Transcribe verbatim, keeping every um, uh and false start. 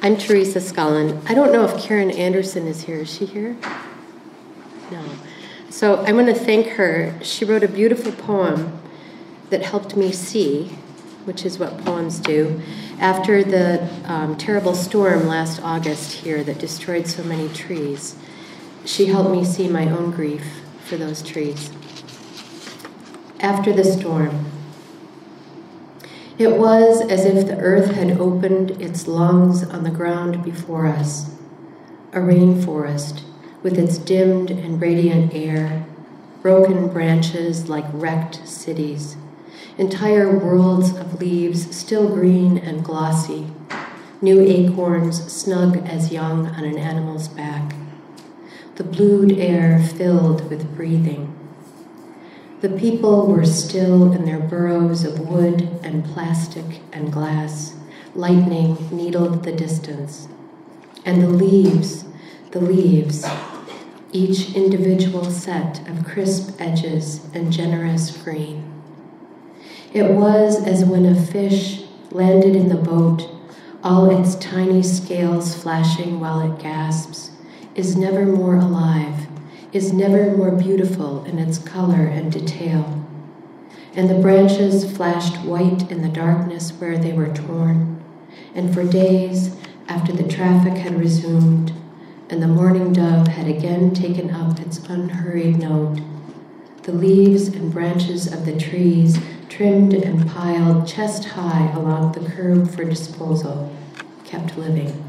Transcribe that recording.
I'm Teresa Scullin. I don't know if Karen Anderson is here. Is she here? No. So I want to thank her. She wrote a beautiful poem that helped me see, which is what poems do, after the um, terrible storm last August here that destroyed so many trees. She helped me see my own grief for those trees. After the storm. It was as if the earth had opened its lungs on the ground before us, a rainforest with its dimmed and radiant air, broken branches like wrecked cities, entire worlds of leaves still green and glossy, new acorns snug as young on an animal's back, the blued air filled with breathing. The people were still in their burrows of wood and plastic and glass. Lightning needled the distance. And the leaves, the leaves, each individual set of crisp edges and generous green. It was as when a fish landed in the boat, all its tiny scales flashing while it gasps, is never more alive, is never more beautiful in its color and detail. And the branches flashed white in the darkness where they were torn, and for days after the traffic had resumed, and the mourning dove had again taken up its unhurried note, the leaves and branches of the trees, trimmed and piled chest high along the curb for disposal, kept living.